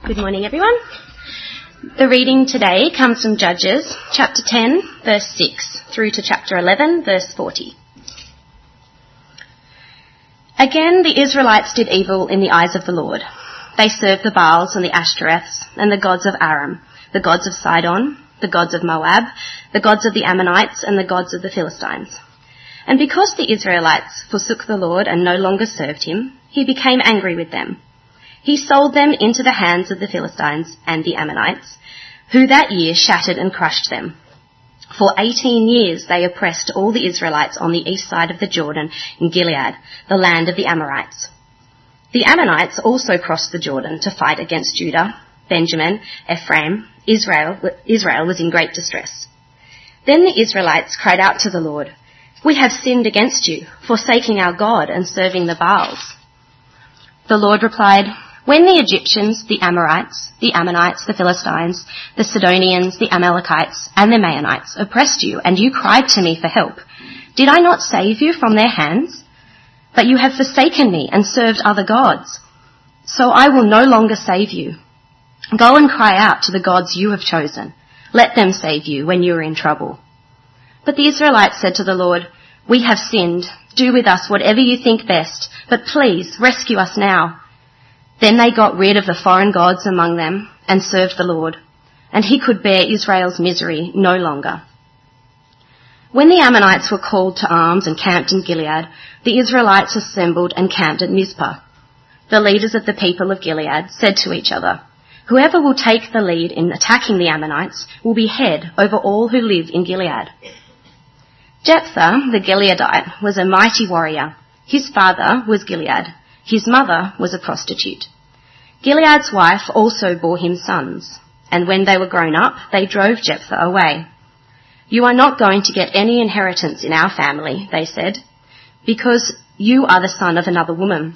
Good morning, everyone. The reading today comes from Judges chapter 10, verse 6, through to chapter 11, verse 40. Again, the Israelites did evil in the eyes of the Lord. They served the Baals and the Ashtoreths and the gods of Aram, the gods of Sidon, the gods of Moab, the gods of the Ammonites, and the gods of the Philistines. And because the Israelites forsook the Lord and no longer served him, he became angry with them. He sold them into the hands of the Philistines and the Ammonites, who that year shattered and crushed them. For 18 years they oppressed all the Israelites on the east side of the Jordan in Gilead, the land of the Amorites. The Ammonites also crossed the Jordan to fight against Judah, Benjamin, Ephraim. Israel was in great distress. Then the Israelites cried out to the Lord, "We have sinned against you, forsaking our God and serving the Baals." The Lord replied, "When the Egyptians, the Amorites, the Ammonites, the Philistines, the Sidonians, the Amalekites, and the Maonites oppressed you, and you cried to me for help, did I not save you from their hands? But you have forsaken me and served other gods. So I will no longer save you. Go and cry out to the gods you have chosen. Let them save you when you are in trouble." But the Israelites said to the Lord, "We have sinned. Do with us whatever you think best, but please rescue us now." Then they got rid of the foreign gods among them and served the Lord, and he could bear Israel's misery no longer. When the Ammonites were called to arms and camped in Gilead, the Israelites assembled and camped at Mizpah. The leaders of the people of Gilead said to each other, "Whoever will take the lead in attacking the Ammonites will be head over all who live in Gilead." Jephthah, the Gileadite, was a mighty warrior. His father was Gilead. His mother was a prostitute. Gilead's wife also bore him sons, and when they were grown up, they drove Jephthah away. "You are not going to get any inheritance in our family," they said, "because you are the son of another woman."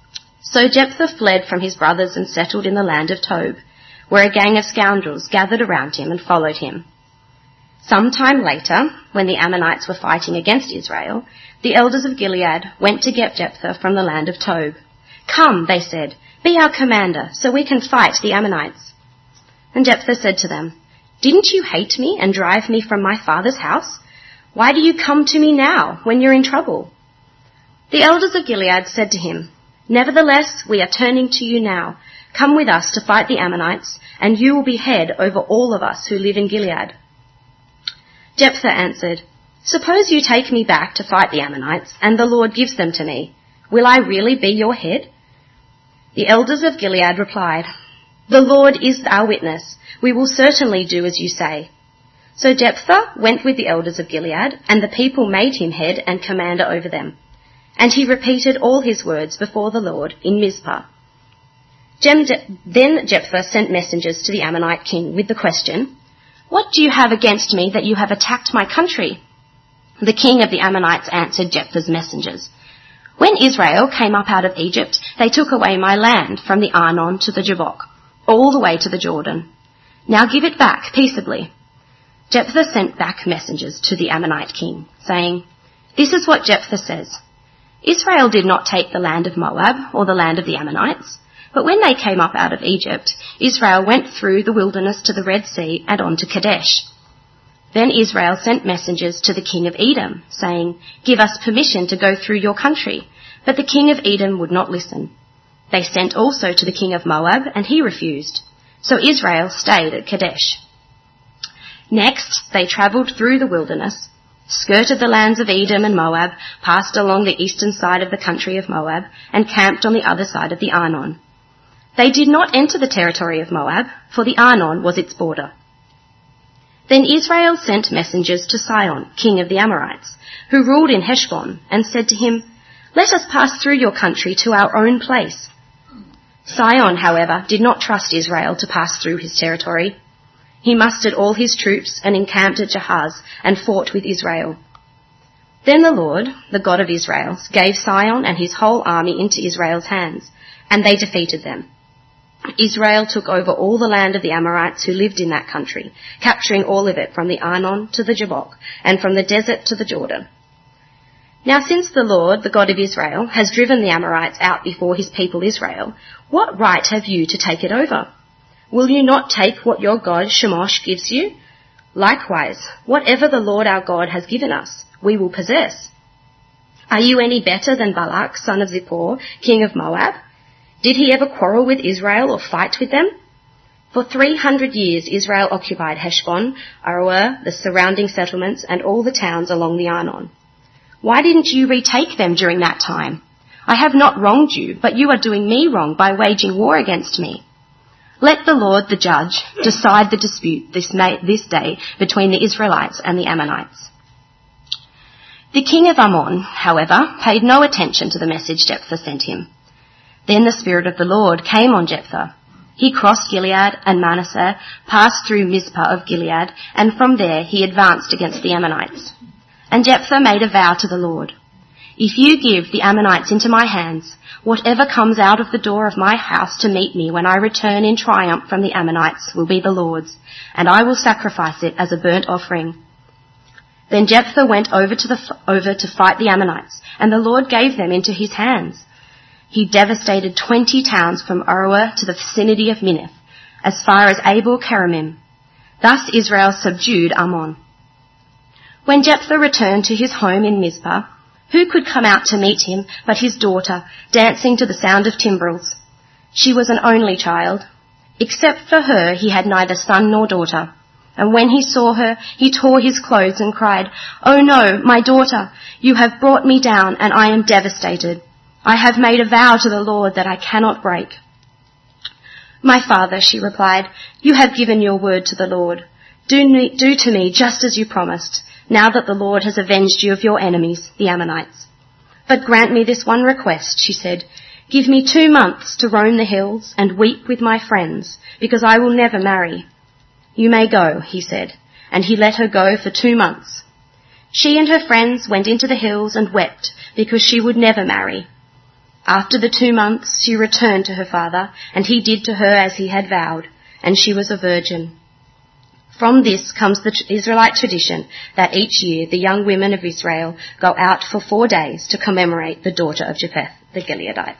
So Jephthah fled from his brothers and settled in the land of Tob, where a gang of scoundrels gathered around him and followed him. Some time later, when the Ammonites were fighting against Israel, the elders of Gilead went to get Jephthah from the land of Tob. "Come," they said, "be our commander, so we can fight the Ammonites." And Jephthah said to them, "Didn't you hate me and drive me from my father's house? Why do you come to me now when you're in trouble?" The elders of Gilead said to him, "Nevertheless, we are turning to you now. Come with us to fight the Ammonites, and you will be head over all of us who live in Gilead." Jephthah answered, "Suppose you take me back to fight the Ammonites, and the Lord gives them to me. Will I really be your head?" The elders of Gilead replied, "The Lord is our witness. We will certainly do as you say." So Jephthah went with the elders of Gilead, and the people made him head and commander over them. And he repeated all his words before the Lord in Mizpah. Then Jephthah sent messengers to the Ammonite king with the question, "What do you have against me that you have attacked my country?" The king of the Ammonites answered Jephthah's messengers, "When Israel came up out of Egypt, they took away my land from the Arnon to the Jabbok, all the way to the Jordan. Now give it back peaceably." Jephthah sent back messengers to the Ammonite king, saying, "This is what Jephthah says. Israel did not take the land of Moab or the land of the Ammonites, but when they came up out of Egypt, Israel went through the wilderness to the Red Sea and on to Kadesh. Then Israel sent messengers to the king of Edom, saying, 'Give us permission to go through your country.' But the king of Edom would not listen. They sent also to the king of Moab, and he refused. So Israel stayed at Kadesh. Next, they travelled through the wilderness, skirted the lands of Edom and Moab, passed along the eastern side of the country of Moab, and camped on the other side of the Arnon. They did not enter the territory of Moab, for the Arnon was its border. Then Israel sent messengers to Sihon, king of the Amorites, who ruled in Heshbon, and said to him, 'Let us pass through your country to our own place.' Sihon, however, did not trust Israel to pass through his territory. He mustered all his troops and encamped at Jahaz and fought with Israel. Then the Lord, the God of Israel, gave Sihon and his whole army into Israel's hands, and they defeated them. Israel took over all the land of the Amorites who lived in that country, capturing all of it from the Arnon to the Jabbok and from the desert to the Jordan. Now since the Lord, the God of Israel, has driven the Amorites out before his people Israel, what right have you to take it over? Will you not take what your god Chemosh gives you? Likewise, whatever the Lord our God has given us, we will possess. Are you any better than Balak, son of Zippor, king of Moab? Did he ever quarrel with Israel or fight with them? For 300 years Israel occupied Heshbon, Aroer, the surrounding settlements, and all the towns along the Arnon. Why didn't you retake them during that time? I have not wronged you, but you are doing me wrong by waging war against me. Let the Lord, the judge, decide the dispute this day between the Israelites and the Ammonites. The king of Ammon, however, paid no attention to the message Jephthah sent him. Then the Spirit of the Lord came on Jephthah. He crossed Gilead and Manasseh, passed through Mizpah of Gilead, and from there he advanced against the Ammonites. And Jephthah made a vow to the Lord. If you give the Ammonites into my hands, whatever comes out of the door of my house to meet me when I return in triumph from the Ammonites will be the Lord's, and I will sacrifice it as a burnt offering. Then Jephthah went over to fight the Ammonites, and the Lord gave them into his hands. He devastated 20 towns from Aroer to the vicinity of Minnith, as far as Abel-Keramim. Thus Israel subdued Ammon. When Jephthah returned to his home in Mizpah, who could come out to meet him but his daughter, dancing to the sound of timbrels? She was an only child. Except for her, he had neither son nor daughter. And when he saw her, he tore his clothes and cried, "Oh no, my daughter, you have brought me down, and I am devastated. I have made a vow to the Lord that I cannot break." "My father," she replied, "you have given your word to the Lord. Do to me just as you promised, now that the Lord has avenged you of your enemies, the Ammonites. But grant me this one request," she said. "Give me 2 months to roam the hills and weep with my friends, because I will never marry." "You may go," he said, and he let her go for 2 months. She and her friends went into the hills and wept because she would never marry. After the 2 months, she returned to her father, and he did to her as he had vowed, and she was a virgin. From this comes the Israelite tradition that each year the young women of Israel go out for 4 days to commemorate the daughter of Jephthah the Gileadite.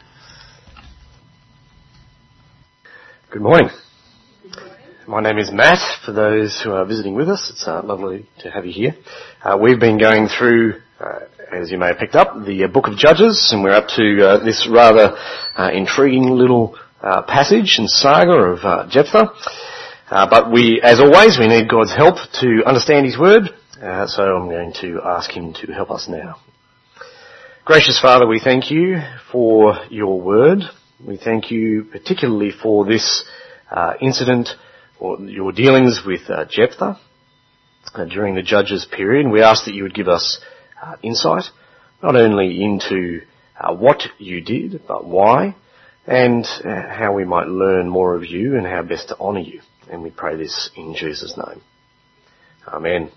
Good morning. My name is Matt, for those who are visiting with us. It's lovely to have you here. We've been going through, as you may have picked up, the book of Judges, and we're up to this rather intriguing little passage and saga of Jephthah. But as always, we need God's help to understand his word, so I'm going to ask him to help us now. Gracious Father, we thank you for your word. We thank you particularly for this incident, or your dealings with Jephthah during the Judges period. We ask that you would give us insight, not only into what you did, but why, and how we might learn more of you and how best to honour you. And we pray this in Jesus' name. Amen.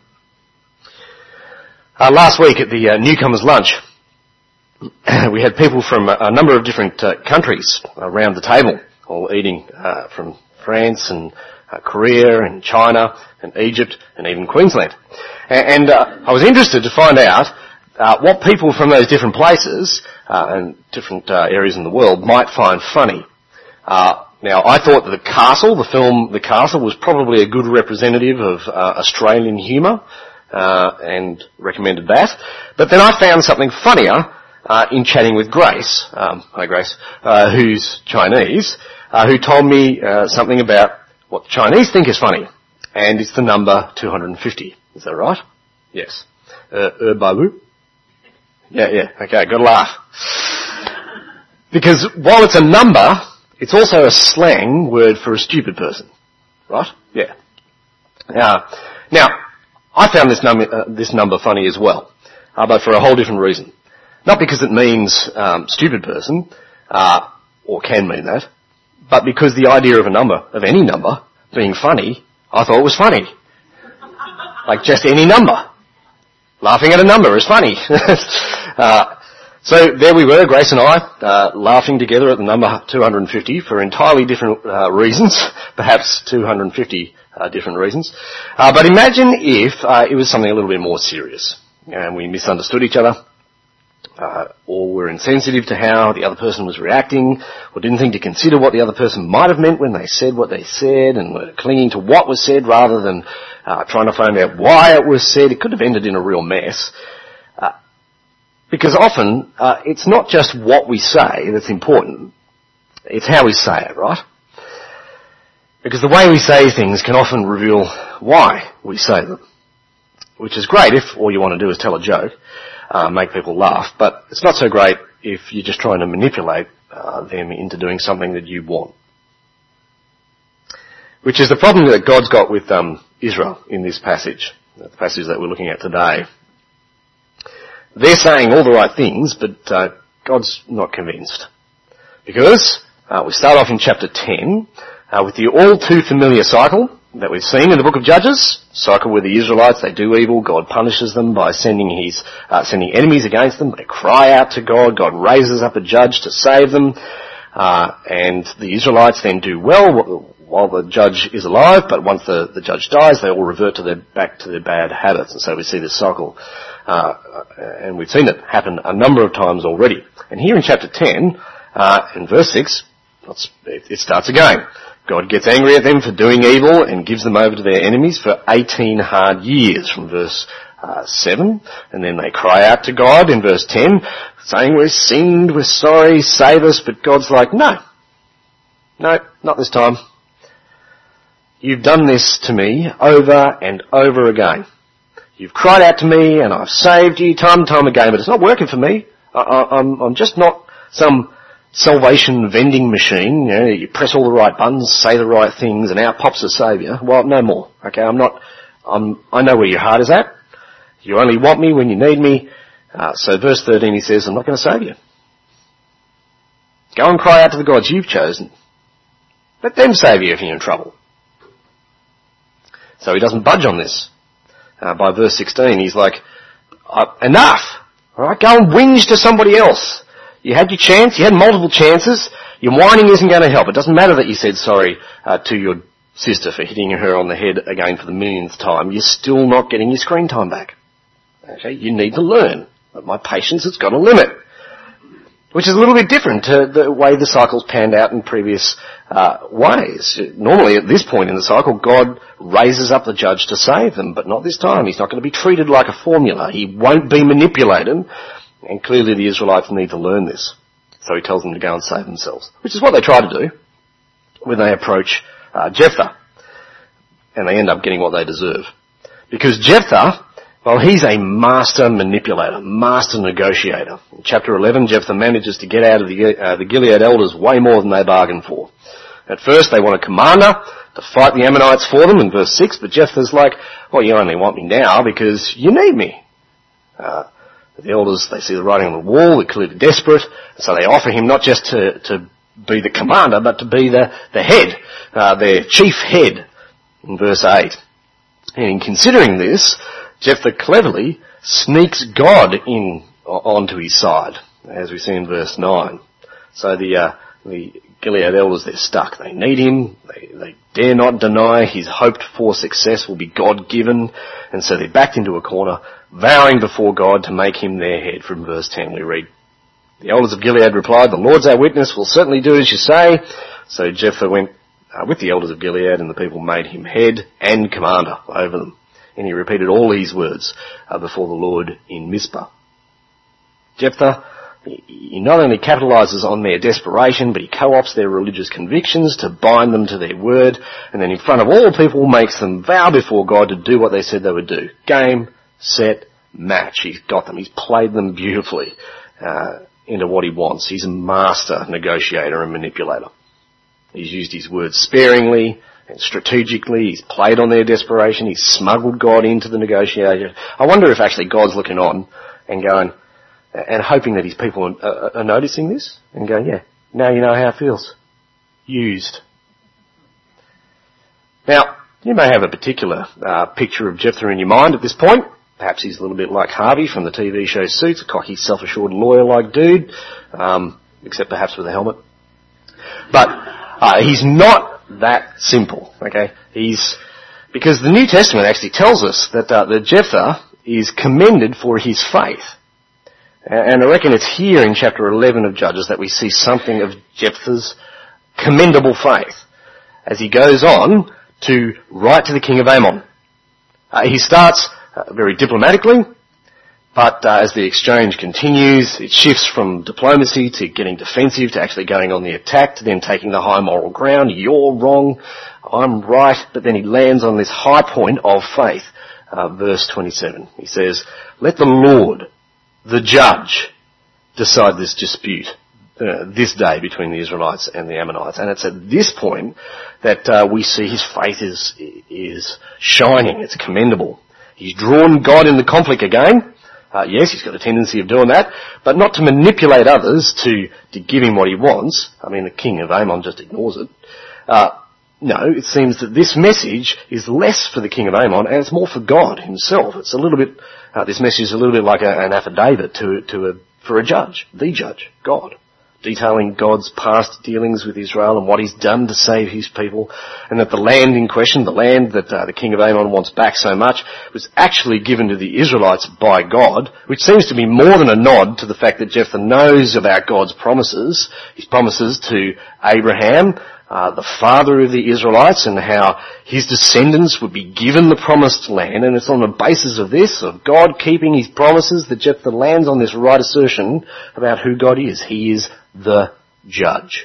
Last week at the newcomers' lunch, we had people from a number of different countries around the table, all eating from France and Korea and China and Egypt and even Queensland. And I was interested to find out what people from those different places and different areas in the world might find funny. Now, I thought that the film The Castle, was probably a good representative of Australian humour and recommended that. But then I found something funnier in chatting with Grace, hi Grace, who's Chinese, who told me something about what the Chinese think is funny, and it's the number 250. Is that right? Yes. Babu? Yeah, okay, gotta laugh. Because while it's a number, it's also a slang word for a stupid person. Right? Yeah. Now, I found this number funny as well, but for a whole different reason. Not because it means stupid person, or can mean that, but because the idea of a number, of any number, being funny, I thought was funny. Like just any number. Laughing at a number is funny. So there we were, Grace and I, laughing together at the number 250 for entirely different reasons, perhaps 250 different reasons. But imagine if it was something a little bit more serious, and we misunderstood each other, or were insensitive to how the other person was reacting, or didn't think to consider what the other person might have meant when they said what they said, and were clinging to what was said rather than trying to find out why it was said, it could have ended in a real mess. Because often, it's not just what we say that's important, it's how we say it, right? Because the way we say things can often reveal why we say them. Which is great if all you want to do is tell a joke, make people laugh, but it's not so great if you're just trying to manipulate them into doing something that you want. Which is the problem that God's got with Israel in this passage, the passage that we're looking at today. They're saying all the right things, but God's not convinced. Because we start off in chapter 10 with the all too familiar cycle that we've seen in the book of Judges. Cycle with the Israelites, they do evil, God punishes them by sending enemies against them. They cry out to God, God raises up a judge to save them, and the Israelites then do well while the judge is alive, but once the judge dies, they all revert back to their bad habits, and so we see this cycle, and we've seen it happen a number of times already. And here in chapter 10, in verse 6, it starts again. God gets angry at them for doing evil and gives them over to their enemies for 18 hard years from verse 7. And then they cry out to God in verse 10, saying, we've sinned, we're sorry, save us. But God's like, no, not this time. You've done this to me over and over again. You've cried out to me and I've saved you time and time again, but it's not working for me. I'm just not some salvation vending machine, you press all the right buttons, say the right things, and out pops a saviour. Well, no more. Okay, I know where your heart is at. You only want me when you need me. So verse 13 he says, I'm not going to save you. Go and cry out to the gods you've chosen. Let them save you if you're in trouble. So he doesn't budge on this. By verse 16 he's like, enough! Alright, go and whinge to somebody else. You had your chance, you had multiple chances, your whining isn't going to help. It doesn't matter that you said sorry to your sister for hitting her on the head again for the millionth time. You're still not getting your screen time back. Okay, you need to learn that my patience has got a limit. Which is a little bit different to the way the cycle's panned out in previous ways. Normally at this point in the cycle, God raises up the judge to save them, but not this time. He's not going to be treated like a formula. He won't be manipulated. And clearly the Israelites need to learn this. So he tells them to go and save themselves. Which is what they try to do when they approach Jephthah. And they end up getting what they deserve. Because Jephthah, well, he's a master manipulator, master negotiator. In chapter 11, Jephthah manages to get out of the Gilead elders way more than they bargained for. At first they want a commander to fight the Ammonites for them in verse 6, but Jephthah's like, well, you only want me now because you need me. The elders, they see the writing on the wall, they're clearly desperate, so they offer him not just to be the commander, but to be the head, their chief head, in verse 8. And in considering this, Jephthah cleverly sneaks God onto his side, as we see in verse 9. So the Gilead elders, they're stuck. They need him. They dare not deny his hoped for success will be God-given. And so they're backed into a corner, vowing before God to make him their head. From verse 10 we read, the elders of Gilead replied, the Lord's our witness, we'll certainly do as you say. So Jephthah went with the elders of Gilead, and the people made him head and commander over them. And he repeated all these words before the Lord in Mizpah. Jephthah, he not only capitalizes on their desperation, but he co-opts their religious convictions to bind them to their word, and then in front of all people makes them vow before God to do what they said they would do. Game, set, match. He's got them. He's played them beautifully into what he wants. He's a master negotiator and manipulator. He's used his words sparingly and strategically. He's played on their desperation. He's smuggled God into the negotiation. I wonder if actually God's looking on and going, and hoping that his people are noticing this and going, yeah, now you know how it feels. Used. Now, you may have a particular picture of Jephthah in your mind at this point. Perhaps he's a little bit like Harvey from the TV show Suits, a cocky, self-assured lawyer-like dude, except perhaps with a helmet. But he's not that simple, okay? Because the New Testament actually tells us that Jephthah is commended for his faith. And I reckon it's here in chapter 11 of Judges that we see something of Jephthah's commendable faith as he goes on to write to the king of Ammon. He starts very diplomatically, but as the exchange continues, it shifts from diplomacy to getting defensive to actually going on the attack to then taking the high moral ground. You're wrong, I'm right. But then he lands on this high point of faith. Verse 27. He says, "Let the Lord, the judge, decide this dispute this day between the Israelites and the Ammonites." And it's at this point that we see his faith is shining. It's commendable. He's drawn God in the conflict again. Yes, he's got a tendency of doing that, but not to manipulate others to give him what he wants. I mean, the king of Ammon just ignores it. No, it seems that this message is less for the king of Ammon and it's more for God himself. It's a little bit, this message is a little bit like an affidavit for a judge, the judge, God, detailing God's past dealings with Israel and what he's done to save his people, and that the land in question, the land that the king of Ammon wants back so much, was actually given to the Israelites by God, which seems to be more than a nod to the fact that Jephthah knows about God's promises, his promises to Abraham, the father of the Israelites, and how his descendants would be given the promised land. And it's on the basis of this, of God keeping his promises, that Jephthah lands on this right assertion about who God is. He is the judge.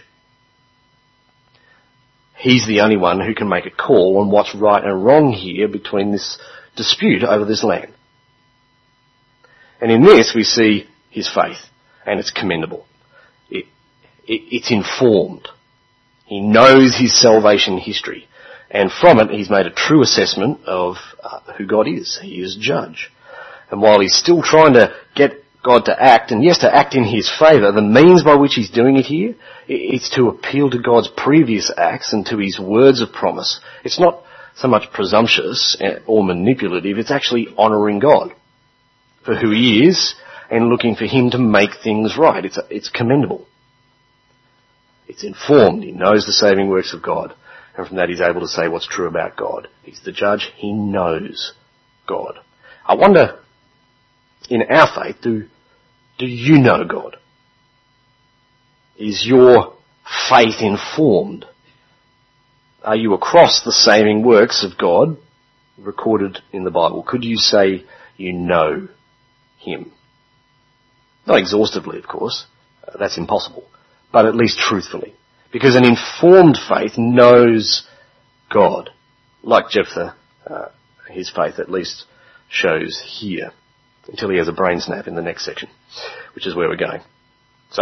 He's the only one who can make a call on what's right and wrong here between this dispute over this land. And in this we see his faith, and it's commendable. It's informed. He knows his salvation history, and from it he's made a true assessment of who God is. He is judge. And while he's still trying to get God to act, and yes, to act in his favour, the means by which he's doing it here, it's to appeal to God's previous acts and to his words of promise. It's not so much presumptuous or manipulative, it's actually honouring God for who he is and looking for him to make things right. It's commendable. It's informed. He knows the saving works of God. And from that he's able to say what's true about God. He's the judge. He knows God. I wonder, in our faith, do you know God? Is your faith informed? Are you across the saving works of God recorded in the Bible? Could you say you know him? Not exhaustively, of course. That's impossible. But at least truthfully. Because an informed faith knows God. Like Jephthah, his faith at least shows here. Until he has a brain snap in the next section, which is where we're going. So,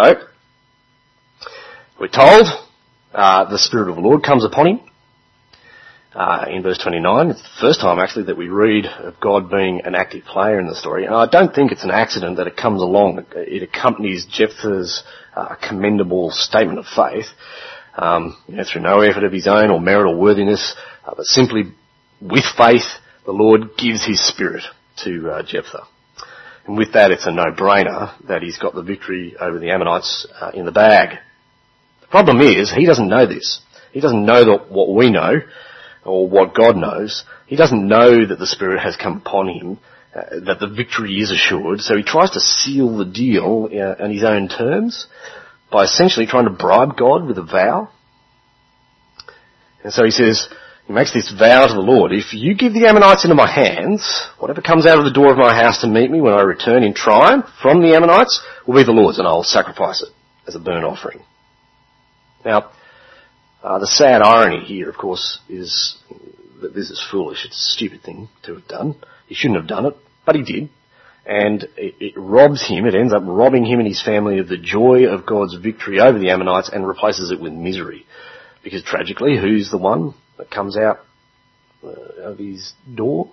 we're told the Spirit of the Lord comes upon him. In verse 29, it's the first time actually that we read of God being an active player in the story. And I don't think it's an accident that it comes along. It accompanies Jephthah's commendable statement of faith, through no effort of his own or merit or worthiness, but simply with faith, the Lord gives his Spirit to Jephthah. And with that, it's a no-brainer that he's got the victory over the Ammonites in the bag. The problem is, he doesn't know this. He doesn't know what we know, or what God knows. He doesn't know that the Spirit has come upon him, that the victory is assured, so he tries to seal the deal on his own terms by essentially trying to bribe God with a vow. And so he makes this vow to the Lord: if you give the Ammonites into my hands, whatever comes out of the door of my house to meet me when I return in triumph from the Ammonites will be the Lord's, and I'll sacrifice it as a burnt offering. Now, the sad irony here, of course, is that this is foolish. It's a stupid thing to have done. He shouldn't have done it, but he did. And it robs him, it ends up robbing him and his family of the joy of God's victory over the Ammonites and replaces it with misery. Because tragically, who's the one that comes out of his door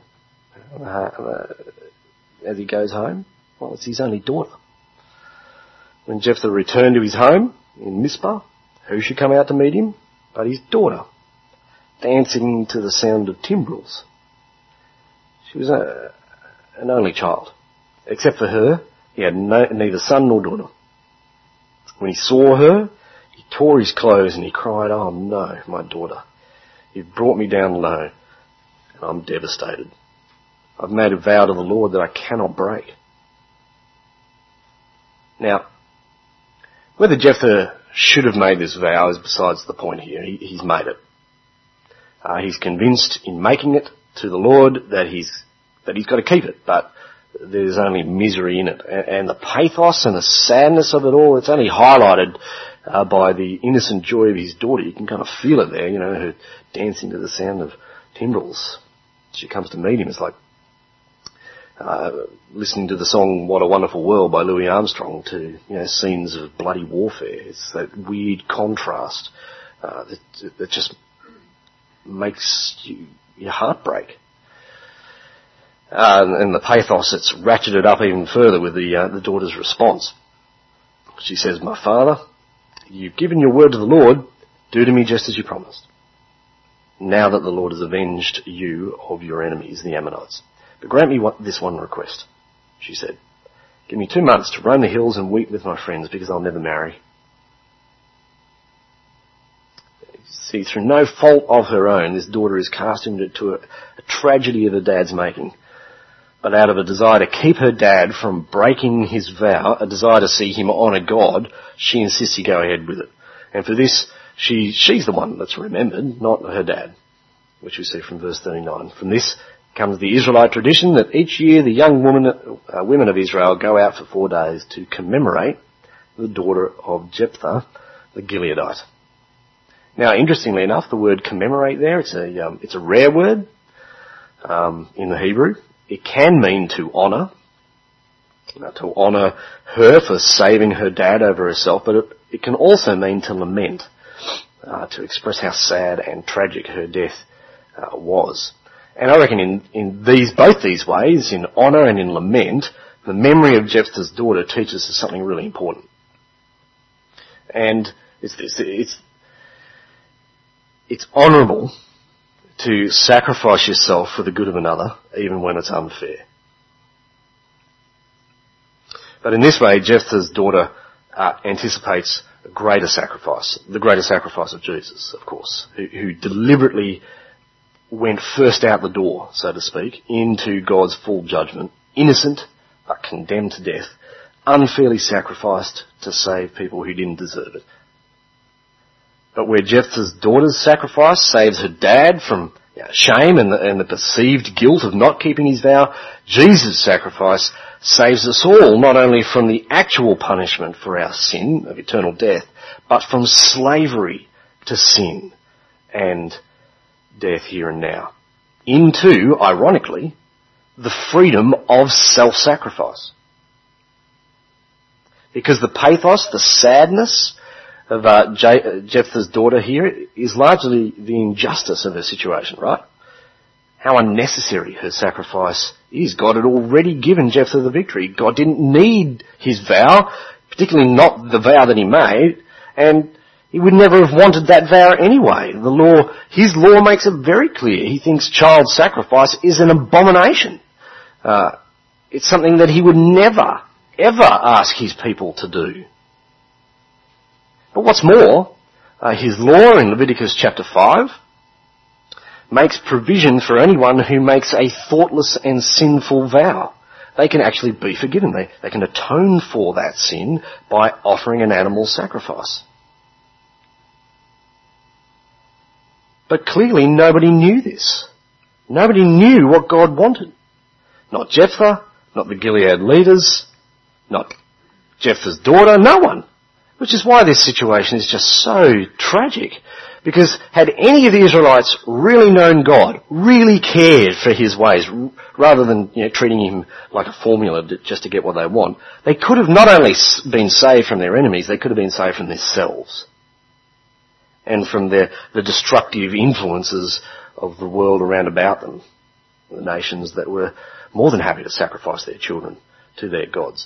as he goes home? Well, it's his only daughter. When Jephthah returned to his home in Mizpah, who should come out to meet him but his daughter, dancing to the sound of timbrels. She was an only child. Except for her, he had neither son nor daughter. When he saw her, he tore his clothes and he cried, "Oh no, my daughter, you've brought me down low, and I'm devastated. I've made a vow to the Lord that I cannot break." Now, whether Jephthah should have made this vow is besides the point here. He's made it. He's convinced in making it to the Lord that he's got to keep it, but there's only misery in it. And the pathos and the sadness of it all, it's only highlighted by the innocent joy of his daughter. You can kind of feel it there, her dancing to the sound of timbrels. She comes to meet him. It's like listening to the song What a Wonderful World by Louis Armstrong to scenes of bloody warfare. It's that weird contrast that just makes your heart break. And the pathos, it's ratcheted up even further with the daughter's response. She says, "My father, you've given your word to the Lord, do to me just as you promised. Now that the Lord has avenged you of your enemies, the Ammonites. But grant me this one request," she said. "Give me 2 months to roam the hills and weep with my friends, because I'll never marry." See, through no fault of her own, this daughter is cast into a tragedy of her dad's making. But out of a desire to keep her dad from breaking his vow, a desire to see him honour God, she insists he go ahead with it. And for this, she's the one that's remembered, not her dad, which we see from verse 39. From this comes the Israelite tradition that each year the young women of Israel go out for 4 days to commemorate the daughter of Jephthah, the Gileadite. Now, interestingly enough, the word commemorate there, it's a rare word in the Hebrew. It can mean to honour her for saving her dad over herself, but it can also mean to lament, to express how sad and tragic her death was. And I reckon in both these ways, in honour and in lament, the memory of Jephthah's daughter teaches us something really important. And it's this: it's honourable to sacrifice yourself for the good of another, even when it's unfair. But in this way, Jephthah's daughter anticipates a greater sacrifice, the greater sacrifice of Jesus, of course, who deliberately went first out the door, so to speak, into God's full judgment, innocent but condemned to death, unfairly sacrificed to save people who didn't deserve it. But where Jephthah's daughter's sacrifice saves her dad from shame and the perceived guilt of not keeping his vow, Jesus' sacrifice saves us all, not only from the actual punishment for our sin of eternal death, but from slavery to sin and death here and now, into, ironically, the freedom of self-sacrifice. Because the pathos, the sadness of Jephthah's daughter here is largely the injustice of her situation, right? How unnecessary her sacrifice is. God had already given Jephthah the victory. God didn't need his vow, particularly not the vow that he made, and he would never have wanted that vow anyway. His law makes it very clear. He thinks child sacrifice is an abomination. It's something that he would never, ever ask his people to do. But what's more, his law in Leviticus chapter 5 makes provision for anyone who makes a thoughtless and sinful vow. They can actually be forgiven. They can atone for that sin by offering an animal sacrifice. But clearly nobody knew this. Nobody knew what God wanted. Not Jephthah, not the Gilead leaders, not Jephthah's daughter, no one. Which is why this situation is just so tragic. Because had any of the Israelites really known God, really cared for his ways, rather than treating him like a formula just to get what they want, they could have not only been saved from their enemies, they could have been saved from themselves and from the destructive influences of the world around about them, the nations that were more than happy to sacrifice their children to their gods.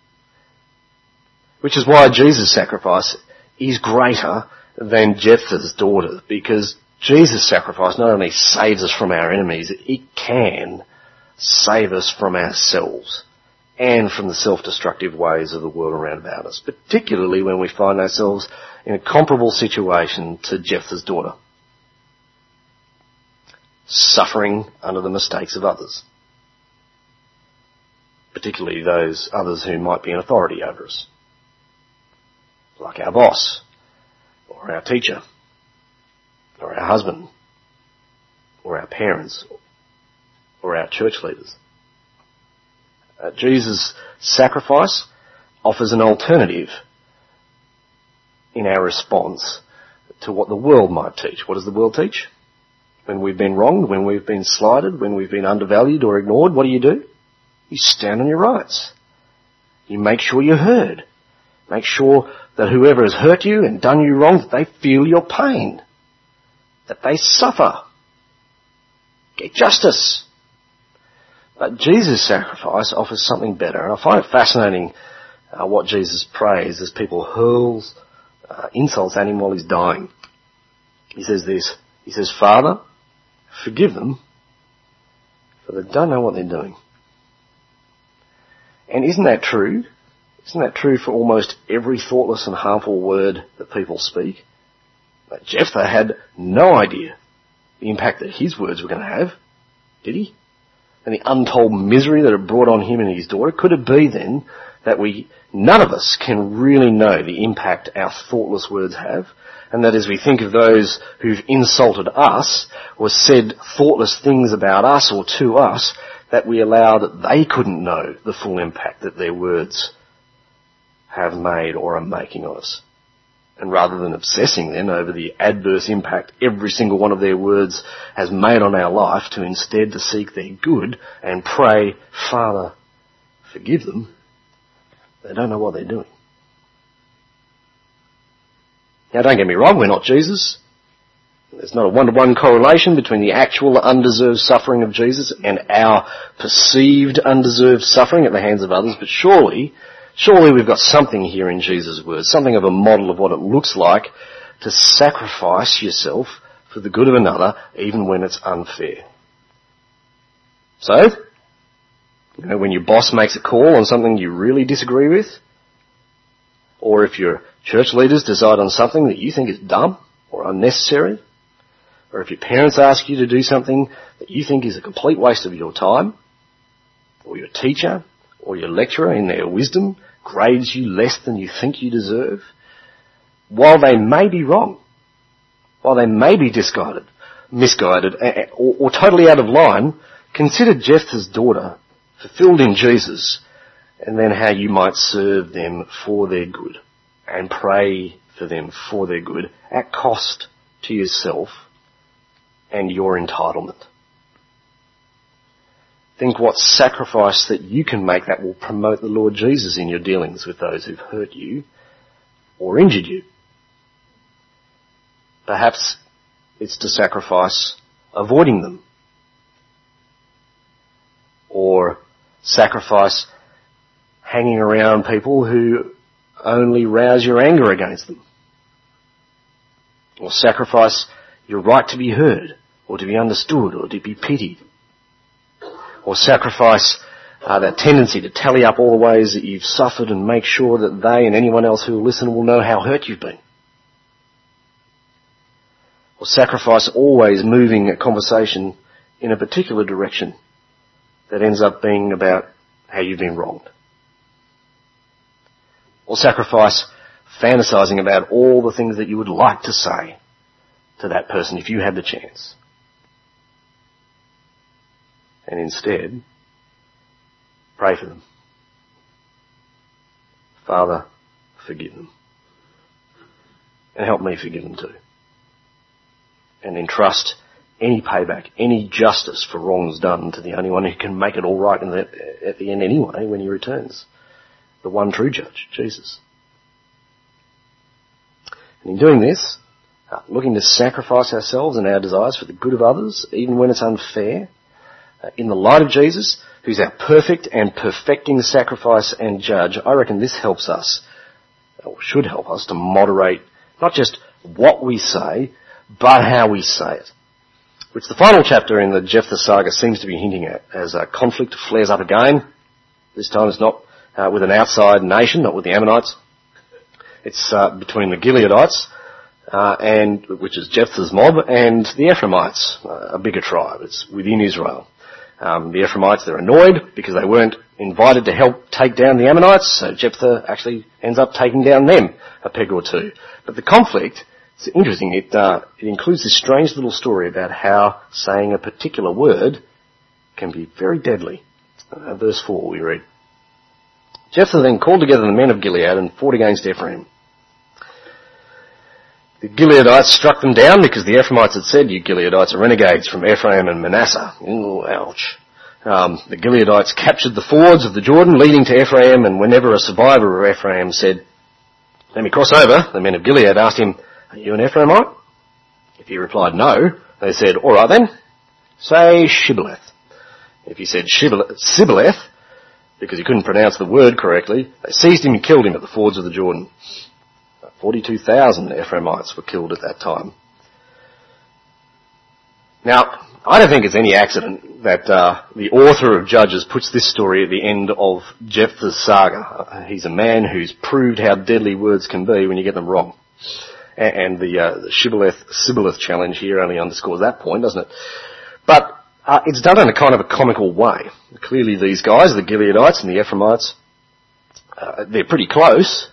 Which is why Jesus' sacrifice is greater than Jephthah's daughter, because Jesus' sacrifice not only saves us from our enemies, it can save us from ourselves and from the self-destructive ways of the world around about us, particularly when we find ourselves in a comparable situation to Jephthah's daughter, suffering under the mistakes of others, particularly those others who might be in authority over us. like our boss, or our teacher, or our husband, or our parents, or our church leaders. Jesus' sacrifice offers an alternative in our response to what the world might teach. What does the world teach? When we've been wronged, when we've been slighted, when we've been undervalued or ignored, what do? You stand on your rights. You make sure you're heard. Make sure that whoever has hurt you and done you wrong, that they feel your pain, that they suffer. Get justice. But Jesus' sacrifice offers something better, and I find it fascinating what Jesus prays as people hurl insults at him while he's dying. He says this, he says, Father, forgive them, for they don't know what they're doing. And isn't that true? Isn't that true for almost every thoughtless and harmful word that people speak? But Jephthah had no idea the impact that his words were going to have, did he? And the untold misery that it brought on him and his daughter. Could it be then that none of us can really know the impact our thoughtless words have, and that as we think of those who've insulted us or said thoughtless things about us or to us, that we allow that they couldn't know the full impact that their words have made or are making on us? And rather than obsessing then over the adverse impact every single one of their words has made on our life, to instead to seek their good and pray, Father, forgive them, they don't know what they're doing. Now don't get me wrong, we're not Jesus. There's not a one-to-one correlation between the actual undeserved suffering of Jesus and our perceived undeserved suffering at the hands of others, but surely we've got something here in Jesus' words, something of a model of what it looks like to sacrifice yourself for the good of another, even when it's unfair. So, when your boss makes a call on something you really disagree with, or if your church leaders decide on something that you think is dumb or unnecessary, or if your parents ask you to do something that you think is a complete waste of your time, or your teacher or your lecturer in their wisdom grades you less than you think you deserve, while they may be wrong, while they may be misguided, or totally out of line, consider Jephthah's daughter fulfilled in Jesus, and then how you might serve them for their good and pray for them for their good at cost to yourself and your entitlement. Think what sacrifice that you can make that will promote the Lord Jesus in your dealings with those who've hurt you or injured you. Perhaps it's to sacrifice avoiding them, or sacrifice hanging around people who only rouse your anger against them, or sacrifice your right to be heard or to be understood or to be pitied, or sacrifice that tendency to tally up all the ways that you've suffered and make sure that they and anyone else who will listen will know how hurt you've been. Or sacrifice always moving a conversation in a particular direction that ends up being about how you've been wronged. Or sacrifice fantasizing about all the things that you would like to say to that person if you had the chance. And instead, pray for them. Father, forgive them. And help me forgive them too. And entrust any payback, any justice for wrongs done to the only one who can make it all right at the end anyway when he returns. The one true judge, Jesus. And in doing this, looking to sacrifice ourselves and our desires for the good of others, even when it's unfair, in the light of Jesus, who's our perfect and perfecting sacrifice and judge, I reckon this helps us, or should help us, to moderate not just what we say, but how we say it. Which the final chapter in the Jephthah saga seems to be hinting at, as conflict flares up again. This time it's not with an outside nation, not with the Ammonites. It's between the Gileadites, which is Jephthah's mob, and the Ephraimites, a bigger tribe. It's within Israel. The Ephraimites, they're annoyed because they weren't invited to help take down the Ammonites, so Jephthah actually ends up taking down them a peg or two. But the conflict, it's interesting, it includes this strange little story about how saying a particular word can be very deadly. Verse 4 we read, Jephthah then called together the men of Gilead and fought against Ephraim. The Gileadites struck them down because the Ephraimites had said, "You Gileadites are renegades from Ephraim and Manasseh." Ooh, ouch. The Gileadites captured the fords of the Jordan leading to Ephraim, and whenever a survivor of Ephraim said, "Let me cross over," the men of Gilead asked him, "Are you an Ephraimite?" If he replied no, they said, "All right then, say Shibboleth." If he said Sibboleth, because he couldn't pronounce the word correctly, they seized him and killed him at the fords of the Jordan. 42,000 Ephraimites were killed at that time. Now, I don't think it's any accident that the author of Judges puts this story at the end of Jephthah's saga. He's a man who's proved how deadly words can be when you get them wrong. And the Shibboleth challenge here only underscores that point, doesn't it? But it's done in a kind of a comical way. Clearly these guys, the Gileadites and the Ephraimites, they're pretty close.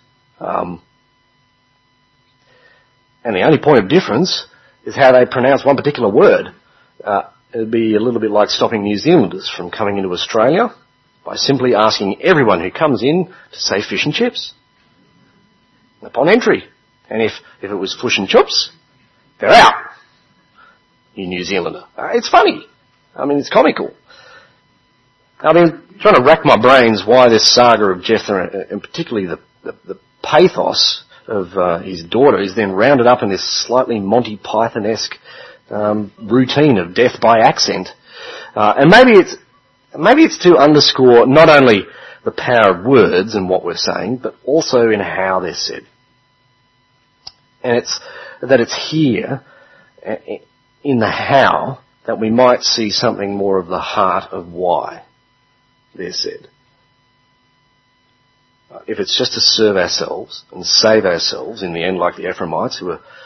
And the only point of difference is how they pronounce one particular word. It'd be a little bit like stopping New Zealanders from coming into Australia by simply asking everyone who comes in to say fish and chips upon entry. And if it was fish and chips, they're out, you New Zealander. It's funny. I mean, it's comical. I've been trying to rack my brains why this saga of Jephthah, and particularly the pathos of his daughter, is then rounded up in this slightly Monty Python-esque routine of death by accent. And maybe it's to underscore not only the power of words and what we're saying, but also in how they're said. And it's here in the how that we might see something more of the heart of why they're said. If it's just to serve ourselves and save ourselves in the end, like the Ephraimites,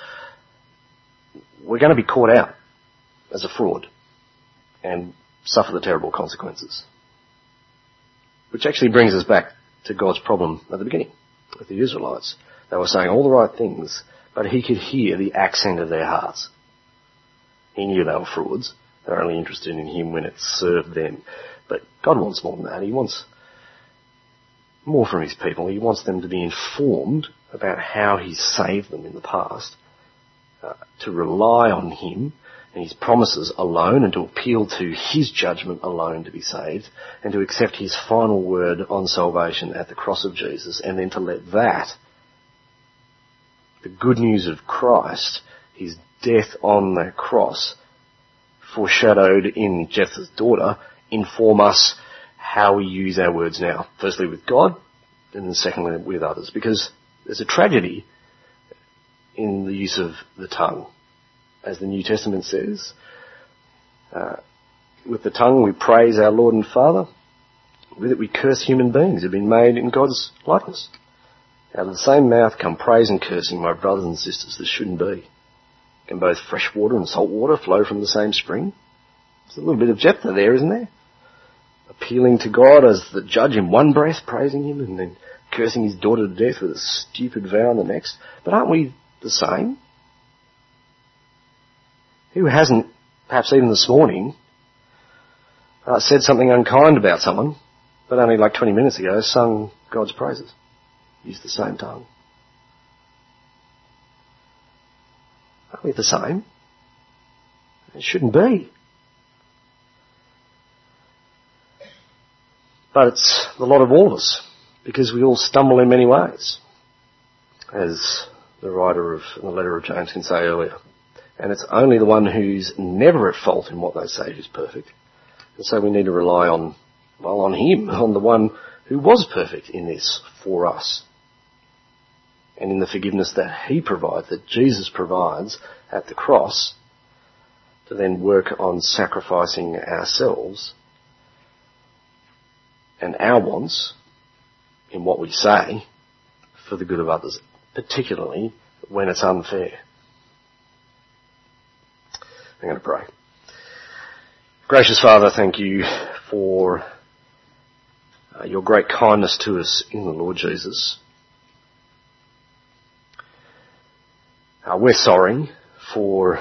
we're going to be caught out as a fraud and suffer the terrible consequences. Which actually brings us back to God's problem at the beginning with the Israelites. They were saying all the right things, but he could hear the accent of their hearts. He knew they were frauds. They were only interested in him when it served them. But God wants more than that. He wants more from his people. He wants them to be informed about how he saved them in the past, to rely on him and his promises alone, and to appeal to his judgment alone to be saved, and to accept his final word on salvation at the cross of Jesus, and then to let that, the good news of Christ, his death on the cross, foreshadowed in Jephthah's daughter, inform us how we use our words now. Firstly with God, and then secondly with others. Because there's a tragedy in the use of the tongue. As the New Testament says, with the tongue we praise our Lord and Father, with it we curse human beings who have been made in God's likeness. Out of the same mouth come praise and cursing, my brothers and sisters. This shouldn't be. Can both fresh water and salt water flow from the same spring? There's a little bit of Jephthah there, isn't there? Appealing to God as the judge in one breath, praising him, and then cursing his daughter to death with a stupid vow in the next. But aren't we the same? Who hasn't, perhaps even this morning, said something unkind about someone, but only like 20 minutes ago sung God's praises? Used the same tongue. Aren't we the same? It shouldn't be. But it's the lot of all of us, because we all stumble in many ways, as the writer of the letter of James can say earlier. And it's only the one who's never at fault in what they say who's perfect. And so we need to rely on him, on the one who was perfect in this for us. And in the forgiveness that he provides, that Jesus provides at the cross, to then work on sacrificing ourselves and our wants in what we say for the good of others, particularly when it's unfair. I'm going to pray. Gracious Father, thank you for your great kindness to us in the Lord Jesus. We're sorry for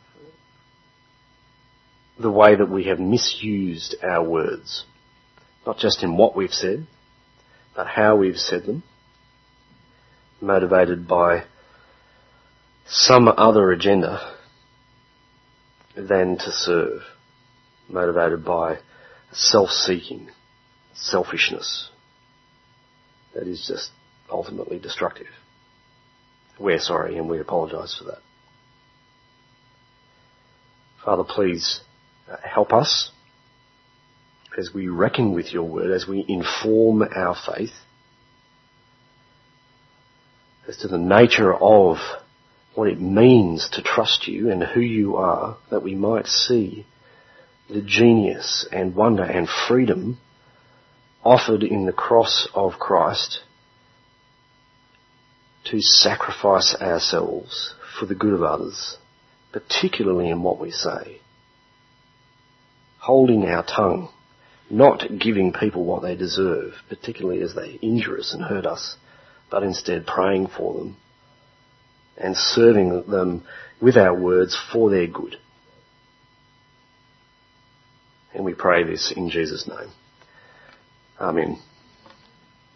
the way that we have misused our words, not just in what we've said, but how we've said them, motivated by some other agenda than to serve, motivated by self-seeking, selfishness that is just ultimately destructive. We're sorry and we apologise for that. Father, please help us as we reckon with your word, as we inform our faith as to the nature of what it means to trust you and who you are, that we might see the genius and wonder and freedom offered in the cross of Christ to sacrifice ourselves for the good of others, particularly in what we say. Holding our tongue, not giving people what they deserve, particularly as they injure us and hurt us, but instead praying for them and serving them with our words for their good. And we pray this in Jesus' name. Amen.